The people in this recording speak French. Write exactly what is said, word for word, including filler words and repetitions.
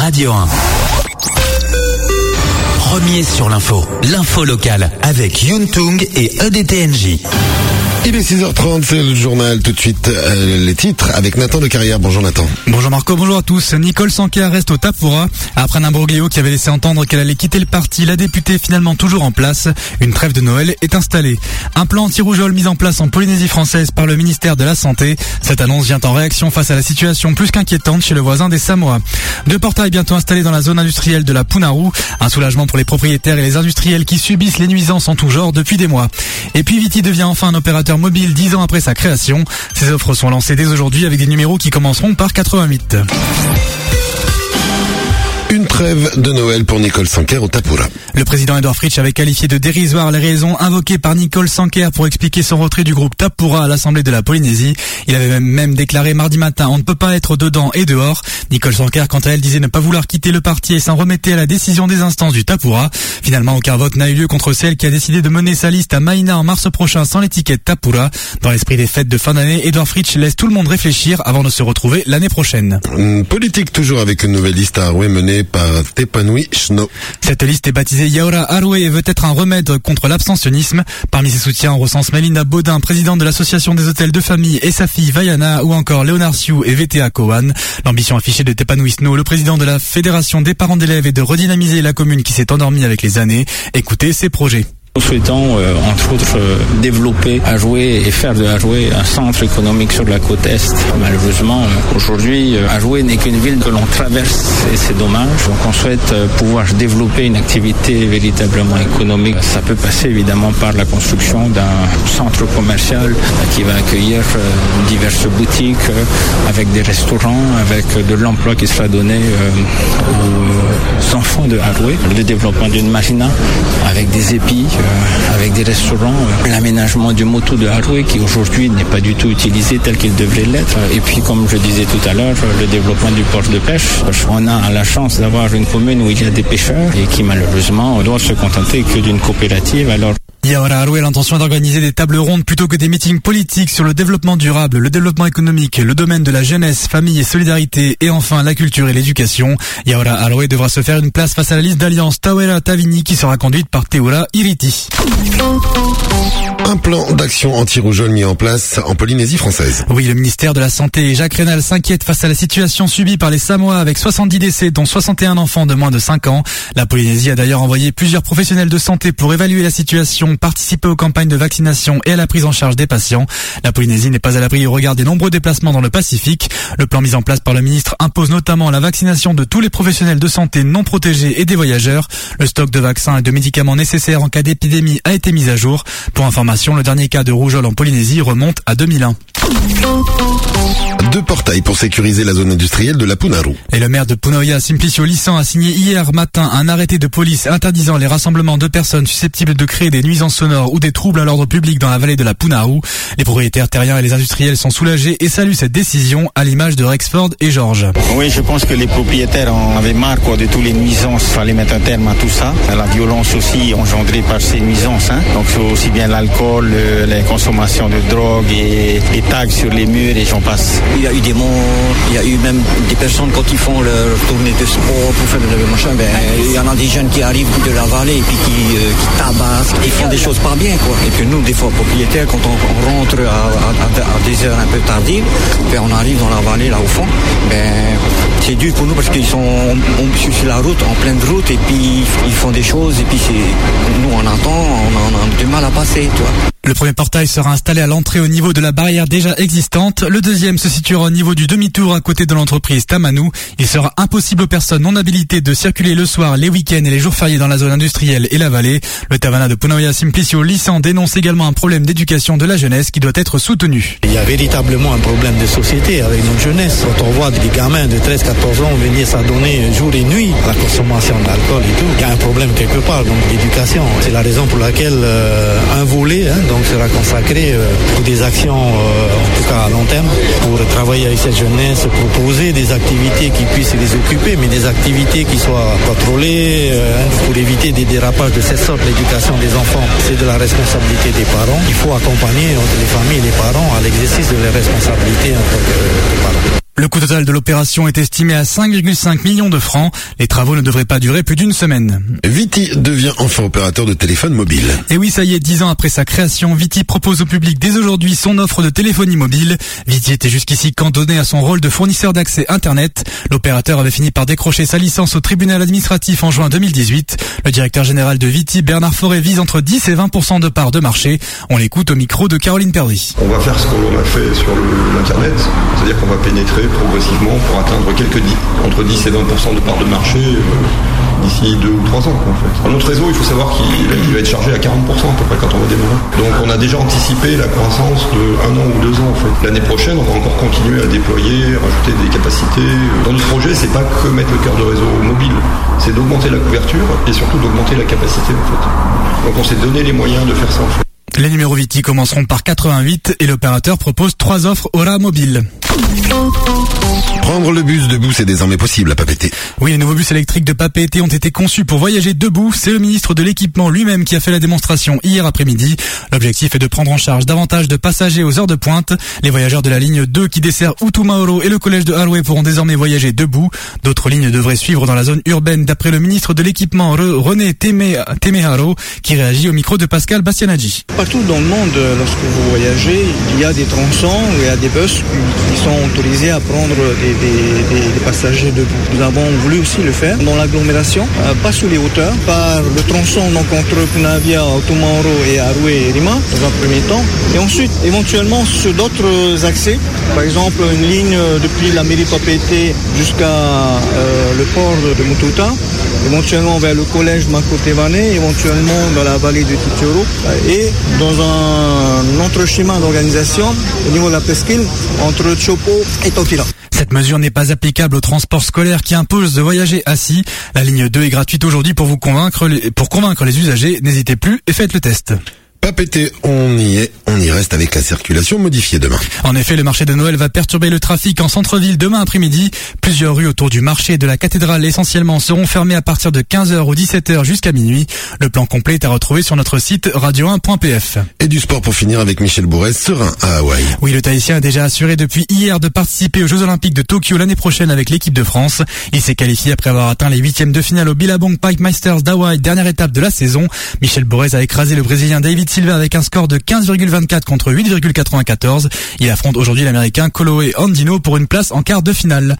Radio un. Premier sur l'info, l'info locale avec Yuntung et E D T N J. Il est six heures trente, c'est le journal. Tout de suite, euh, les titres avec Nathan de Carrière. Bonjour Nathan. Bonjour Marco, bonjour à tous. Nicole Sanquer reste au Tapura. Après un imbroglio qui avait laissé entendre qu'elle allait quitter le parti, la députée est finalement toujours en place. Une trêve de Noël est installée. Un plan anti-rougeole mis en place en Polynésie française par le ministère de la Santé. Cette annonce vient en réaction face à la situation plus qu'inquiétante chez le voisin des Samoa. Deux portails bientôt installés dans la zone industrielle de la Punaru. Un soulagement pour les propriétaires et les industriels qui subissent les nuisances en tout genre depuis des mois. Et puis Viti devient enfin un opérateur mobile dix ans après sa création. Ces offres sont lancées dès aujourd'hui avec des numéros qui commenceront par quatre-vingt-huit. Une trêve de Noël pour Nicole Sanquer au Tapura. Le président Edouard Fritsch avait qualifié de dérisoire les raisons invoquées par Nicole Sanquer pour expliquer son retrait du groupe Tapura à l'Assemblée de la Polynésie. Il avait même, même déclaré mardi matin: on ne peut pas être dedans et dehors. Nicole Sanquer, quant à elle, disait ne pas vouloir quitter le parti et s'en remettait à la décision des instances du Tapura. Finalement, aucun vote n'a eu lieu contre celle qui a décidé de mener sa liste à Maïna en mars prochain sans l'étiquette Tapura. Dans l'esprit des fêtes de fin d'année, Edouard Fritsch laisse tout le monde réfléchir avant de se retrouver l'année prochaine. Une politique toujours avec une nouvelle liste à Aroué menée par Tepanui Shno. Cette liste est baptisée Yaora Aroué et veut être un remède contre l'abstentionnisme. Parmi ses soutiens, on recense Melinda Baudin, présidente de l'association des hôtels de famille, et sa fille Vaiana, ou encore Léonard Siou et V T A Kowan. L'ambition affichée de Tepanui Shno, le président de la fédération des parents d'élèves, est de redynamiser la commune qui s'est endormie avec les années. Écoutez ses projets. Nous souhaitons, euh, entre autres, euh, développer Aroué et faire de Aroué un centre économique sur la côte Est. Malheureusement, euh, aujourd'hui, euh, Aroué n'est qu'une ville que l'on traverse et c'est dommage. Donc on souhaite euh, pouvoir développer une activité véritablement économique. Ça peut passer évidemment par la construction d'un centre commercial euh, qui va accueillir euh, diverses boutiques, euh, avec des restaurants, avec euh, de l'emploi qui sera donné euh, aux enfants de Aroué. Le développement d'une marina avec des épis, Euh, avec des restaurants, euh, l'aménagement du moto de Aroué qui aujourd'hui n'est pas du tout utilisé tel qu'il devrait l'être. Et puis, comme je disais tout à l'heure, le développement du port de pêche. On a la chance d'avoir une commune où il y a des pêcheurs et qui malheureusement doivent se contenter que d'une coopérative. Alors Yaora Aroué a l'intention d'organiser des tables rondes plutôt que des meetings politiques sur le développement durable, le développement économique, le domaine de la jeunesse, famille et solidarité, et enfin la culture et l'éducation. Yaora Aroué devra se faire une place face à la liste d'alliance Tawera Tavini qui sera conduite par Teura Iriti. Un plan d'action anti-rougeole mis en place en Polynésie française. Oui, le ministère de la Santé et Jacques Rénal s'inquiète face à la situation subie par les Samoa avec soixante-dix décès, dont soixante et un enfants de moins de cinq ans. La Polynésie a d'ailleurs envoyé plusieurs professionnels de santé pour évaluer la situation, participer aux campagnes de vaccination et à la prise en charge des patients. La Polynésie n'est pas à l'abri au regard des nombreux déplacements dans le Pacifique. Le plan mis en place par le ministre impose notamment la vaccination de tous les professionnels de santé non protégés et des voyageurs. Le stock de vaccins et de médicaments nécessaires en cas d'épidémie a été mis à jour. Pour information, le dernier cas de rougeole en Polynésie remonte à deux mille un. Deux portails pour sécuriser la zone industrielle de la Punaru. Et le maire de Punoia, Simplicio Lissan, a signé hier matin un arrêté de police interdisant les rassemblements de personnes susceptibles de créer des nuisances sonores ou des troubles à l'ordre public dans la vallée de la Punaru. Les propriétaires terriens et les industriels sont soulagés et saluent cette décision, à l'image de Rexford et Georges. Oui, je pense que les propriétaires en avaient marre quoi, de toutes les nuisances. Il fallait mettre un terme à tout ça. La violence aussi engendrée par ces nuisances. Hein. Donc c'est aussi bien l'alcool, euh, la consommation de drogue et les tags sur les murs et j'en passe. Il y a eu des morts, il y a eu même des personnes quand ils font leur tournée de sport pour faire le machin, ben il y en a des jeunes qui arrivent de la vallée et puis qui, euh, qui tabassent, qui font des choses pas bien quoi. Et puis nous, des fois propriétaires, quand on, on rentre à, à, à des heures un peu tardives, ben on arrive dans la vallée là au fond, ben c'est dur pour nous parce qu'ils sont on, on, sur la route, en pleine route et puis ils font des choses et puis c'est nous on entend, on, on a du mal à passer, tu vois. Le premier portail sera installé à l'entrée au niveau de la barrière déjà existante. Le deuxième se situera au niveau du demi-tour à côté de l'entreprise Tamanu. Il sera impossible aux personnes non habilitées de circuler le soir, les week-ends et les jours fériés dans la zone industrielle et la vallée. Le Tavana de Punoia Simplicio Lissan dénonce également un problème d'éducation de la jeunesse qui doit être soutenu. Il y a véritablement un problème de société avec notre jeunesse. Quand on voit des gamins de treize à quatorze ans venir s'adonner jour et nuit à la consommation d'alcool et tout, il y a un problème quelque part, donc l'éducation. C'est la raison pour laquelle euh, un volet, hein, donc sera consacré euh, pour des actions, euh, en tout cas à long terme, pour travailler avec cette jeunesse, proposer des activités qui puissent les occuper, mais des activités qui soient contrôlées euh, pour éviter des dérapages de cette sorte. L'éducation des enfants, c'est de la responsabilité des parents. Il faut accompagner les familles et les parents à l'exercice de leurs responsabilités en tant que parents. Le coût total de l'opération est estimé à cinq virgule cinq millions de francs. Les travaux ne devraient pas durer plus d'une semaine. Viti devient enfin opérateur de téléphone mobile. Et oui, ça y est, dix ans après sa création, Viti propose au public dès aujourd'hui son offre de téléphonie mobile. Viti était jusqu'ici cantonné à son rôle de fournisseur d'accès Internet. L'opérateur avait fini par décrocher sa licence au tribunal administratif en juin deux mille dix-huit. Le directeur général de Viti, Bernard Forêt, vise entre dix et vingt pour cent de part de marché. On l'écoute au micro de Caroline Perdry. On va faire ce qu'on a fait sur le, l'Internet, c'est-à-dire qu'on va pénétrer progressivement pour atteindre quelques dix, entre dix et vingt pour cent de part de marché euh, d'ici deux ou trois ans en fait. Dans notre réseau, il faut savoir qu'il il va être chargé à quarante pour cent à peu près quand on va démarrer. Donc on a déjà anticipé la croissance de un an ou deux ans en fait. L'année prochaine, on va encore continuer à déployer, rajouter des capacités. Dans notre projet, c'est pas que mettre le cœur de réseau mobile, c'est d'augmenter la couverture et surtout d'augmenter la capacité en fait. Donc on s'est donné les moyens de faire ça en fait. Les numéros Viti commenceront par quatre-vingt-huit et l'opérateur propose trois offres Aura mobile. Prendre le bus debout, c'est désormais possible à Papeete. Oui, les nouveaux bus électriques de Papeete ont été conçus pour voyager debout. C'est le ministre de l'équipement lui-même qui a fait la démonstration hier après-midi. L'objectif est de prendre en charge davantage de passagers aux heures de pointe. Les voyageurs de la ligne deux qui dessert Utumaoro et le collège de Haroué pourront désormais voyager debout. D'autres lignes devraient suivre dans la zone urbaine d'après le ministre de l'équipement René Temeharo qui réagit au micro de Pascal Bastianaggi. Partout dans le monde, lorsque vous voyagez, il y a des tronçons, il y a des bus qui sont autorisés à prendre des, des, des, des passagers debout. Nous avons voulu aussi le faire dans l'agglomération, euh, pas sous les hauteurs, par le tronçon donc entre Punavia, Utumaoro et Haroué et Rima, dans un premier temps. Et ensuite, éventuellement, sur d'autres accès, par exemple une ligne depuis la mairie Papeete jusqu'à euh, le port de Mututa, éventuellement vers le collège Makotevane, éventuellement dans la vallée de Titioro, et dans un autre schéma d'organisation au niveau de la presqu'île entre Chopo et Tofila. Cette mesure n'est pas applicable au transport scolaire qui impose de voyager assis. La ligne deux est gratuite aujourd'hui pour vous convaincre, pour convaincre les usagers. N'hésitez plus et faites le test. Papeete, on y est, on y reste avec la circulation modifiée demain. En effet, le marché de Noël va perturber le trafic en centre-ville demain après-midi. Plusieurs rues autour du marché et de la cathédrale essentiellement seront fermées à partir de quinze heures ou dix-sept heures jusqu'à minuit. Le plan complet est à retrouver sur notre site radio un point p f. Et du sport pour finir avec Michel Bourrez, serein à Hawaï. Oui, le Tahitien a déjà assuré depuis hier de participer aux Jeux Olympiques de Tokyo l'année prochaine avec l'équipe de France. Il s'est qualifié après avoir atteint les huitièmes de finale au Billabong Pike Masters d'Hawaï, dernière étape de la saison. Michel Bourrez a écrasé le Brésilien David Silva avec un score de quinze virgule vingt-quatre contre huit virgule quatre-vingt-quatorze. Il affronte aujourd'hui l'Américain Kolohe Andino pour une place en quart de finale.